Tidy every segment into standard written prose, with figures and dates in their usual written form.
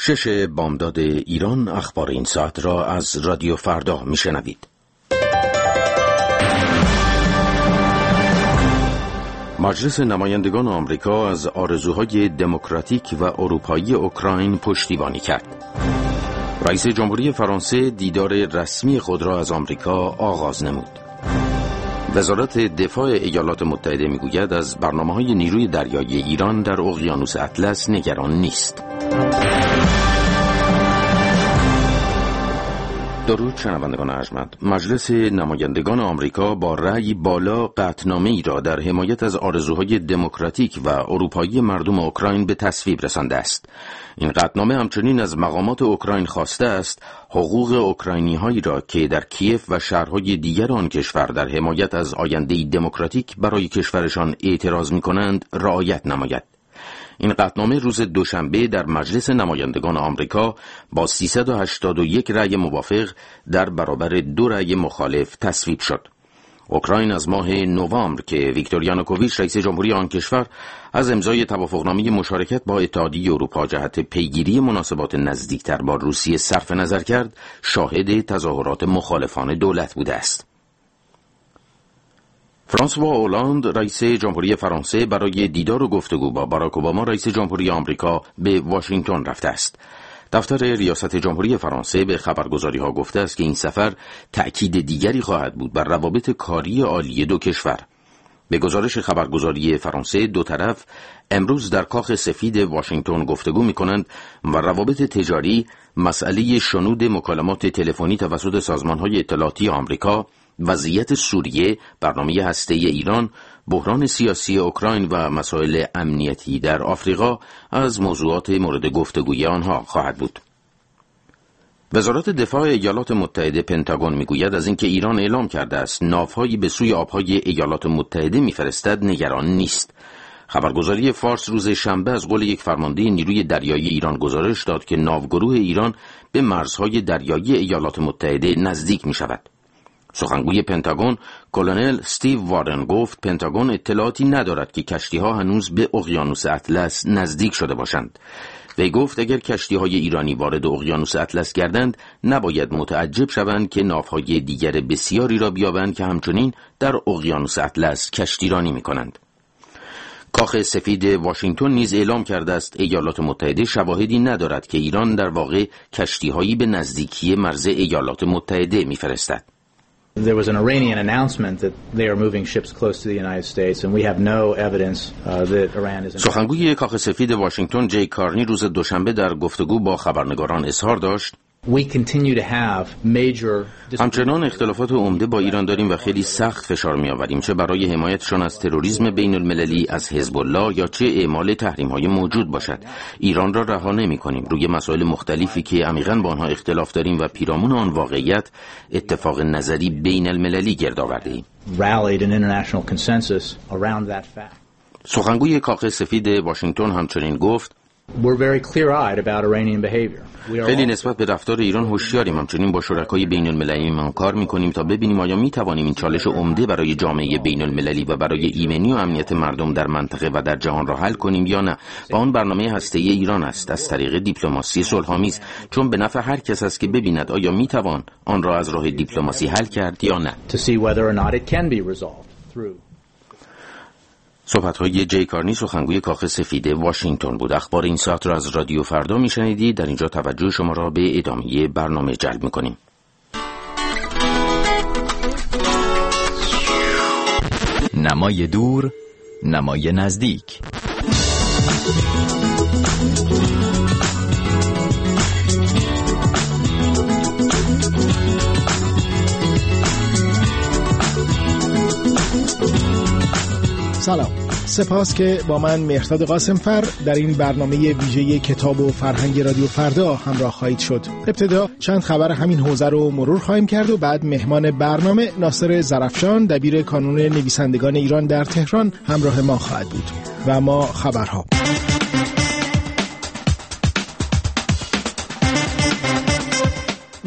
6 بامداد ایران اخبار این ساعت را از رادیو فردا میشنوید. مجلس نمایندگان آمریکا از آرزوهای دموکراتیک و اروپایی اوکراین پشتیبانی کرد. رئیس جمهوری فرانسه دیدار رسمی خود را از آمریکا آغاز نمود. وزارت دفاع ایالات متحده میگوید از برنامه‌های نیروی دریایی ایران در اقیانوس اطلس نگران نیست. درود شنوندگان ارجمند. مجلس نمایندگان آمریکا با رأی بالا قطعنامه‌ای را در حمایت از آرزوهای دموکراتیک و اروپایی مردم اوکراین به تصویب رسانده است. این قطعنامه همچنین از مقامات اوکراین خواسته است حقوق اوکراینی‌هایی را که در کیف و شهرهای دیگر آن کشور در حمایت از آینده‌ای دموکراتیک برای کشورشان اعتراض می‌کنند رعایت نماید. این قطعنامه روز دوشنبه در مجلس نمایندگان آمریکا با 381 رأی موافق در برابر 2 رأی مخالف تصویب شد. اوکراین از ماه نوامبر که ویکتور یانوکوویچ رئیس جمهوری آن کشور از امضای توافقنامه مشارکت با اتحادیه اروپا جهت پیگیری مناسبات نزدیکتر با روسیه صرف نظر کرد، شاهد تظاهرات مخالفان دولت بوده است. فرانسوا اولاند رئیس جمهوری فرانسه برای دیدار و گفتگو با باراک اوباما رئیس جمهوری آمریکا به واشنگتن رفته است. دفتر ریاست جمهوری فرانسه به خبرگزاری‌ها گفته است که این سفر تأکید دیگری خواهد بود بر روابط کاری عالی دو کشور. به گزارش خبرگزاری فرانسه دو طرف امروز در کاخ سفید واشنگتن گفتگو می‌کنند و روابط تجاری، مسئله شنود مکالمات تلفنی توسط سازمان‌های اطلاعاتی آمریکا، وضعیت سوریه، برنامه هسته‌ای ایران، بحران سیاسی اوکراین و مسائل امنیتی در آفریقا از موضوعات مورد گفتگوی آنها خواهد بود. وزارت دفاع ایالات متحده پنتاگون میگوید از اینکه ایران اعلام کرده است ناوهایی به سوی آبهای ایالات متحده میفرستد نگران نیست. خبرگزاری فارس روز شنبه از قول یک فرمانده نیروی دریایی ایران گزارش داد که ناوگروه ایران به مرزهای دریایی ایالات متحده نزدیک می شود. سخنگوی پنتاگون کلونل استیو وارن گفت پنتاگون اطلاعاتی ندارد که کشتی‌ها هنوز به اقیانوس اطلس نزدیک شده باشند. وی گفت اگر کشتی‌های ایرانی وارد اقیانوس اطلس گردند نباید متعجب شوند که ناوهای دیگر بسیاری را بیابند که همچنین در اقیانوس اطلس کشتیرانی می‌کنند. کاخ سفید واشنگتن نیز اعلام کرده است ایالات متحده شواهدی ندارد که ایران در واقع کشتی‌هایی به نزدیکی مرز ایالات متحده می‌فرستد. There was an Iranian announcement that they are moving ships close to the United States and we have no evidence that Iran is. سخنگوی کاخ سفید واشنگتن جی کارنی روز دوشنبه در گفتگو با خبرنگاران اظهار داشت We continue to have major همچنان اختلافات عمده با ایران داریم و خیلی سخت فشار می‌آوریم چه برای حمایتشان از تروریسم بین المللی از حزب الله یا چه اعمال تحریم‌های موجود باشد. ایران را رها نمی‌کنیم. روی مسائل مختلفی که عمیقاً با آنها اختلاف داریم و پیرامون آن واقعیت اتفاق نظری بین المللی گرد آورده‌ایم. سخنگوی کاخ سفید واشنگتن همچنین گفت We're very clear-eyed about Iranian behavior. خیلی نسبت به رفتار ایران هوشیاریم. همچنین با شرکای بین المللی من کار می‌کنیم تا ببینیم آیا می‌توانیم این چالش عمده برای جامعه بین المللی و برای ایمنی و امنیت مردم در منطقه و در جهان را حل کنیم یا نه. و آن برنامه هسته‌ای ایران است از طریق دیپلماسی صلح‌آمیز، چون به نفع هر کس است که ببیند آیا می‌توان آن را از راه دیپلماسی حل کرد یا نه. To see whether or not it can be resolved through صحبت‌های جی کارنی سخنگوی کاخ سفید واشنگتن بود. اخبار این ساعت را از رادیو فردا میشنیدید. در اینجا توجه شما را به ادامه برنامه جلب می‌کنیم. نمای دور، نمای نزدیک. سلام، سپاس که با من مهرداد قاسمفر در این برنامه ویژه کتاب و فرهنگ رادیو فردا همراه خواهید شد. ابتدا چند خبر همین حوزه رو مرور خواهیم کرد و بعد مهمان برنامه ناصر ظرفشان دبیر کانون نویسندگان ایران در تهران همراه ما خواهد بود. و اما خبرها.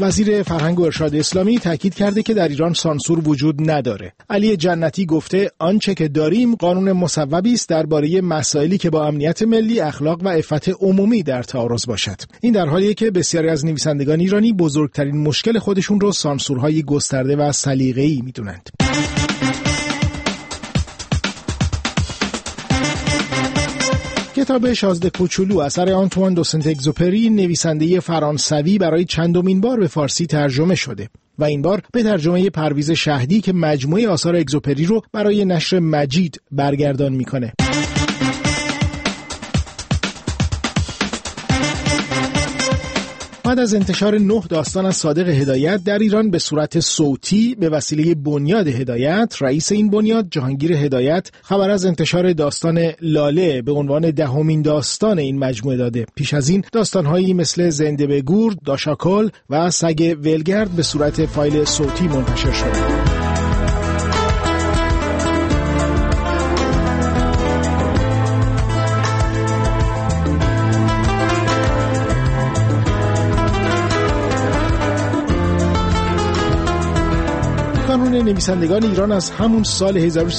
وزیر فرهنگ و ارشاد اسلامی تاکید کرده که در ایران سانسور وجود نداره. علی جنتی گفته آنچه که داریم قانون مصوبی است درباره مسائلی که با امنیت ملی، اخلاق و عفت عمومی در تعارض باشد. این در حالیه که بسیاری از نویسندگان ایرانی بزرگترین مشکل خودشون رو سانسورهای گسترده و سلیقه‌ای میدونند. کتاب شازده کوچولو اثر آنتوان دو سنت اگزوپری نویسنده فرانسوی برای چندمین بار به فارسی ترجمه شده و این بار به ترجمه پرویز شهدی که مجموعه آثار اگزوپری رو برای نشر مجید برگردان میکنه. بعد از انتشار 9 داستان از صادق هدایت در ایران به صورت صوتی به وسیله بنیاد هدایت، رئیس این بنیاد جهانگیر هدایت خبر از انتشار داستان لاله به عنوان 10مین داستان این مجموعه داده. پیش از این داستان‌هایی مثل زنده به گور، داشاکل و سگ ولگرد به صورت فایل صوتی منتشر شده. کانون نویسندگان ایران از همون سال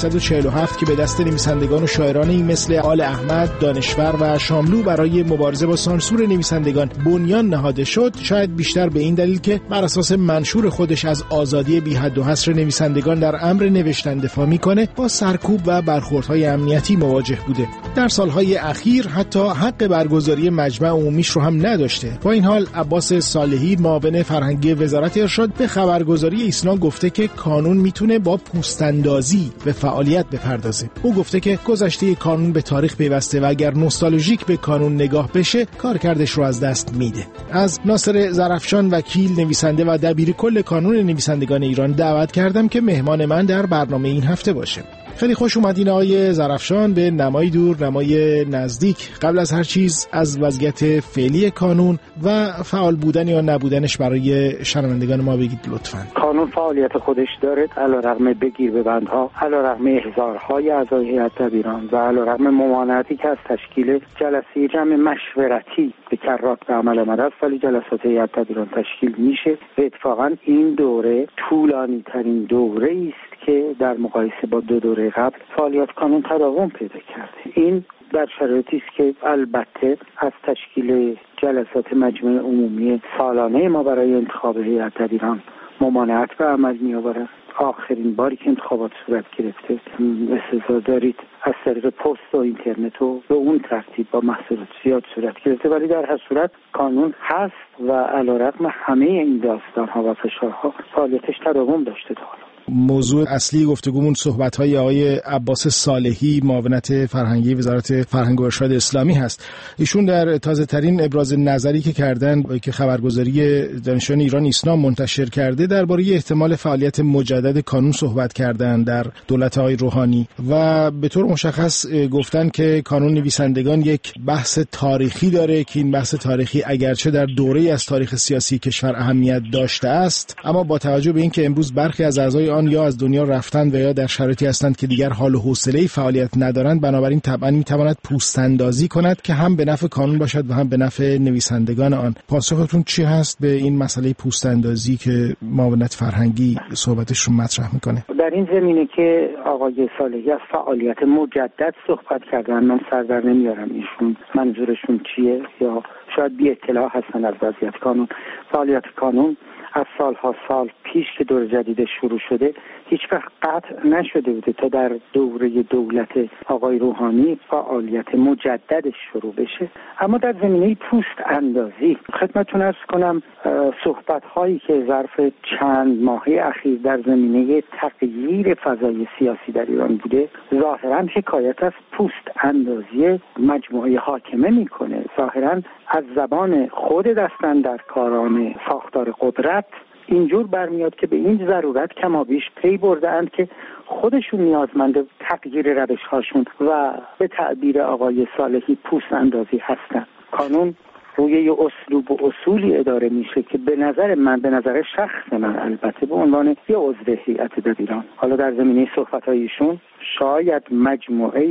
1347 که به دست نویسندگان و شاعرانی مثل آل احمد، دانشور و شاملو برای مبارزه با سانسور نویسندگان بنیان نهاده شد، شاید بیشتر به این دلیل که بر اساس منشور خودش از آزادی بی حد و حصر نویسندگان در امر نوشتن دفاع میکنه، با سرکوب و برخوردهای امنیتی مواجه بوده. در سالهای اخیر حتی حق برگزاری مجمع عمومیش رو هم نداشته. با این حال عباس صالحی معاون فرهنگی وزارت ارشاد به خبرگزاری ایسنا گفته که کانون میتونه با پوست‌اندازی به فعالیت بپردازه. او گفته که گذشته کانون به تاریخ پیوسته و اگر نوستالژیک به کانون نگاه بشه کارکردش رو از دست میده. از ناصر ظرفشان وکیل، نویسنده و دبیر کل کانون نویسندگان ایران دعوت کردم که مهمان من در برنامه این هفته باشه. خیلی خوش اومدین آقای ظرفشان به نمای دور نمای نزدیک. قبل از هر چیز از وضعیت فعلی کانون و فعال بودن یا نبودنش برای شنوندگان ما بگید لطفاً. کانون فعالیت خودش داره، علیرغم بگیر ببندها، علیرغم احضارهای اعضای هیئت دبیران و علیرغم ممانعتی که از تشکیل جلسه جمع مشورتی به کرات به عمل آمده است، ولی جلسات هیئت دبیران تشکیل میشه و اتفاقاً این دوره طولانی ترین دوره است که در مقایسه با 2 دوره قبل فعالیت کانون تداوم پیدا کرده. این در شرایطی است که البته از تشکیل جلسات مجمع عمومی سالانه ما برای انتخاب هیئت دبیران ممانعت به عمل می‌آورد. آخرین باری که انتخابات صورت گرفته استظهار دارید از طریق پست و اینترنت و به اون ترتیب با محصولات زیاد صورت گرفته، ولی در هر صورت کانون هست و علیرغم همه این داستان‌ها و فشارها فعالیتش تداوم داشته تا حالا. موضوع اصلی گفتگومون صحبت‌های آقای عباس صالحی معاونت فرهنگی وزارت فرهنگ و ارشاد اسلامی هست. ایشون در تازه‌ترین ابراز نظری که کردن که خبرگزاری دانشجویان ایران ایسنا منتشر کرده درباره احتمال فعالیت مجدد کانون صحبت کردن در دولت آقای روحانی و به طور مشخص گفتن که کانون نویسندگان یک بحث تاریخی داره که این بحث تاریخی اگرچه در دوره‌ای از تاریخ سیاسی کشور اهمیت داشته است، اما با توجه به اینکه امروز برخی از اعضای آن یا از دنیا رفتند و یا در شرایطی هستند که دیگر حال و حوصله فعالیت ندارند، بنابراین طبعا میتواند پوست‌اندازی کند که هم به نفع کانون باشد و هم به نفع نویسندگان آن. پاسختون چی هست به این مسئله پوست‌اندازی که معاونت فرهنگی صحبتش رو مطرح میکنه؟ در این زمینه که آقای صالحی از فعالیت مجدد صحبت کردن، من سر در نمیارم ایشون منظورشون چیه یا شاید بی اطلاع هستن از وضعیت کانون. فعالیت کانون از سالها سال پیش که دور جدید شروع شده هیچ وقت قطع نشده بوده تا در دوره دولت آقای روحانی فعالیت مجددش شروع بشه. اما در زمینه پوست اندازی خدمتتون عرض کنم صحبت هایی که ظرف چند ماهه اخیر در زمینه تغییر فضای سیاسی در ایران بوده ظاهرا حکایت از پوست اندازی مجموعه حاکمه میکنه. ظاهرا از زبان خود دستاندرکاران ساختار قدرت اینجور برمیاد که به این ضرورت کمابیش پی برده‌اند که خودشون نیازمند تغییر روش‌هاشون و به تعبیر آقای صالحی پوست اندازی هستن. کانون روی یه اسلوب و اصولی اداره میشه که به نظر شخص من البته به عنوان یه عضو هیئت دبیران، حالا در زمینه صحبت‌های ایشون شاید مجموعه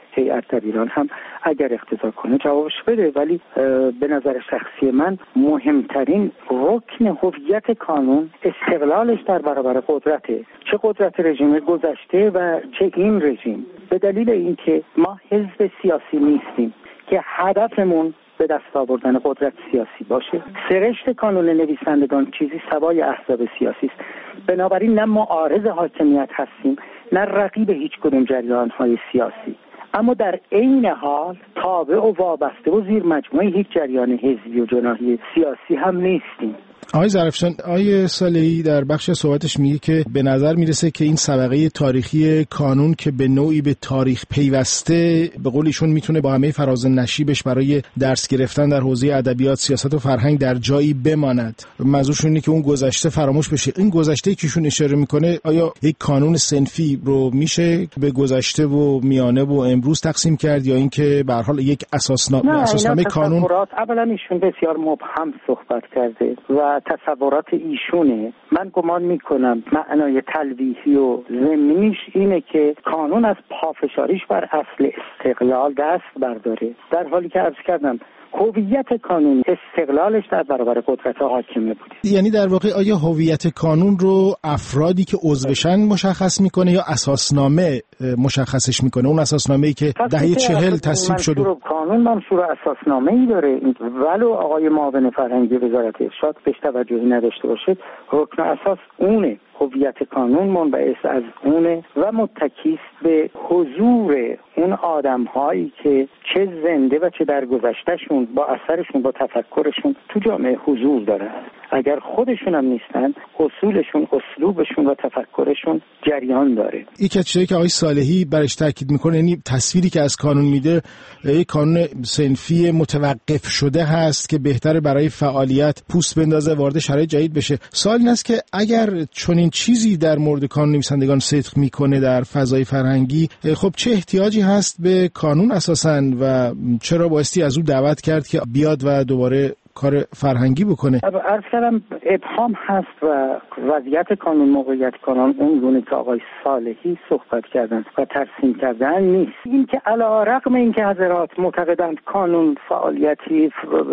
هیئت در ایران هم اگر اقتضا کنه جوابش بده. ولی به نظر شخصی من مهمترین رکن هویت کانون استقلالش در برابر قدرته، چه قدرت رژیم گذشته و چه این رژیم، به دلیل اینکه ما حزب سیاسی نیستیم که هدفمون به دست آوردن قدرت سیاسی باشه. سرشت کانون نویسندگان چیزی سوای احزاب سیاسی است. بنابراین نه معارض حاکمیت هستیم نه رقیب هیچ کدوم جریان‌های سیاسی، اما در عین حال تابع و وابسته و زیر مجموعه هیچ جریان حزبی و جناحی سیاسی هم نیستیم. آقای ظرفشان، آقای صالحی در بخش صحبتش میگه که به نظر میرسه که این سابقه تاریخی کانون که به نوعی به تاریخ پیوسته، به قول ایشون میتونه با همه فراز نشیبش برای درس گرفتن در حوزه ادبیات، سیاست و فرهنگ در جایی بماند. منظورشون اینه که اون گذشته فراموش بشه. این گذشته که ایشون اشاره میکنه آیا یک کانون صنفی رو میشه به گذشته و میانه و امروز تقسیم کرد، یا اینکه به هر حال یک اساسنامه کانون؟ اولا ایشون بسیار مبهم صحبت کرده و تصورات ایشونه. من گمان میکنم معنای تلویحی و ضمنیش اینه که کانون از پافشاریش بر اصل استقلال دست برداره، در حالی که عرض کردم هویت کانون استقلالش در برابر قدرت حاکمه بوده. یعنی در واقع آیا هویت کانون رو افرادی که عضوشن مشخص میکنه یا اساسنامه مشخصش میکنه؟ اون اساسنامه‌ای که دهه 40 تصویب شده. کانون منشور اساسنامه‌ای داره، ولو آقای معاون فرهنگی وزارت ارشاد بهش توجهی نداشته باشه، رکن اساس اونه. هویت کانون منبعث از اونه و متکی به حضور اون آدم‌هایی که چه زنده و چه در گذشتهشون با اثرشون با تفکرشون تو جامعه حضور دارن. اگر خودشون هم نیستن، اصولشون، اسلوبشون و تفکرشون جریان داره. یک چیزی که آقای صالحی برش تاکید میکنه، یعنی تصویری که از کانون میده یک کانون صنفی متوقف شده هست که بهتره برای فعالیت پوست بندازه، وارد شرایط جدید بشه. سوال این است که اگر چنین چیزی در مورد کانون نویسندگان صدق میکنه در فضای فرهنگی، خب چه احتیاجی هست به کانون اساساً و چرا بایستی از او دعوت کرد که بیاد و دوباره کار فرهنگی بکنه؟ عرض کردم ابهام هست و وضعیت کانون، موقعیت کانون اون گونه که آقای صالحی صحبت کردن و ترسیم کردن نیست. این که علی رغم این که حضرات معتقدند کانون فعالیتی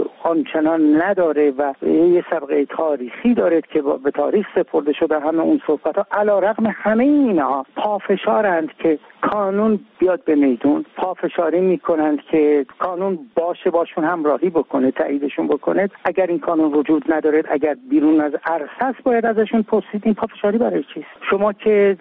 آنچنان نداره و یه سابقه تاریخی داره که به تاریخ سپرده شده، همه اون صحبت ها علی رغم همه اینها پافشارند که کانون بیاد به میدون، پافشاری میکنند که کانون باشون همراهی بکنه، تاییدشون بکنه. اگر این کانون وجود نداره، اگر بیرون از عرصه است، باید ازشون پرسید این پافشاری برای چیست؟ شما که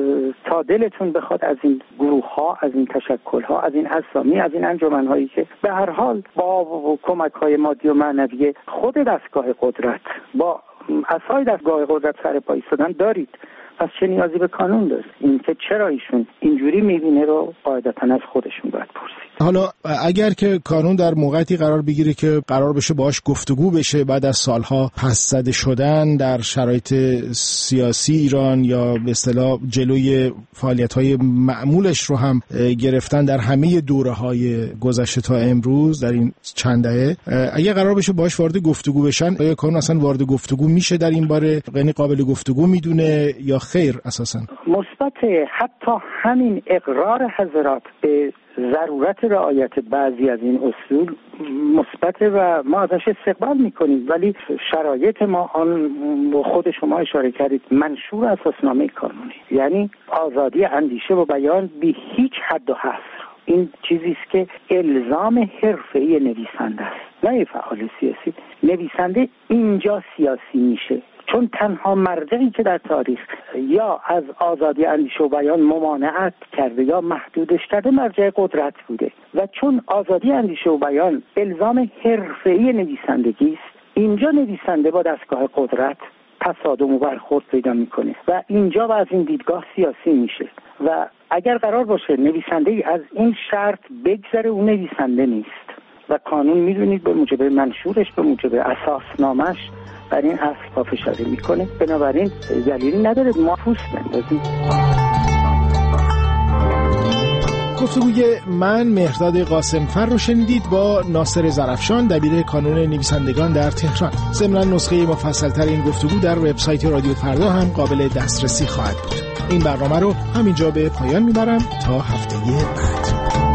تا دلتون بخواد از این گروه ها، از این تشکل ها، از این اسامی، از این انجمن هایی که به هر حال با کمک های مادی و معنوی خود دستگاه قدرت، با اسای دستگاه قدرت سر پا ایستادن دارید، پس چه نیازی به قانون داره؟ این که چرا ایشون اینجوری میبینه رو قاعدتاً از خودشون باید پرسید. حالا اگر که قانون در موقعیتی قرار بگیره که قرار بشه باهاش گفتگو بشه بعد از سالها پس زده شدن در شرایط سیاسی ایران، یا به اصطلاح جلوی فعالیت‌های معمولش رو هم گرفتن در همه دوره‌های گذشته تا امروز در این چند دهه، اگه قرار بشه باهاش وارد گفتگو بشن، آیا قانون اصلا وارد گفتگو میشه در این باره؟ یعنی قابل گفتگو میدونه یا خیر اساسا؟ مثبت حتی همین اقرار حضرات به ضرورت رعایت بعضی از این اصول مثبت و ما ازش استقبال میکنیم، ولی شرایط ما آن خود شما اشاره کردید منشور اساسنامه کانونی، یعنی آزادی اندیشه و بیان بی هیچ حد و حصر. این چیزی است که الزام حرفه‌ای نویسنده است، نه فعال سیاسی. نویسنده اینجا سیاسی میشه چون تنها مرجعی که در تاریخ یا از آزادی اندیشه و بیان ممانعت کرده یا محدودش کرده مرجع قدرت بوده، و چون آزادی اندیشه و بیان الزام حرفه‌ای نویسندگی است، اینجا نویسنده با دستگاه قدرت تصادم و برخورد پیدا میکنه و اینجا و از این دیدگاه سیاسی میشه. و اگر قرار باشه نویسنده از این شرط بگذره، اون نویسنده نیست. و قانون میدونید به موجب منشورش، به موجب اساسنامش بر این اصل پافشاری میکنه. بنابراین دلیلی نداره ما پوست بندازیم. گفتگوی من مهرداد قاسمفر رو شنیدید با ناصر ظرفشان، دبیر کانون نویسندگان در تهران. ضمناً نسخه مفصل‌تر این گفتگو در وبسایت رادیو فردا هم قابل دسترسی خواهد بود. این برنامه رو همینجا به پایان میبرم تا هفته بعد.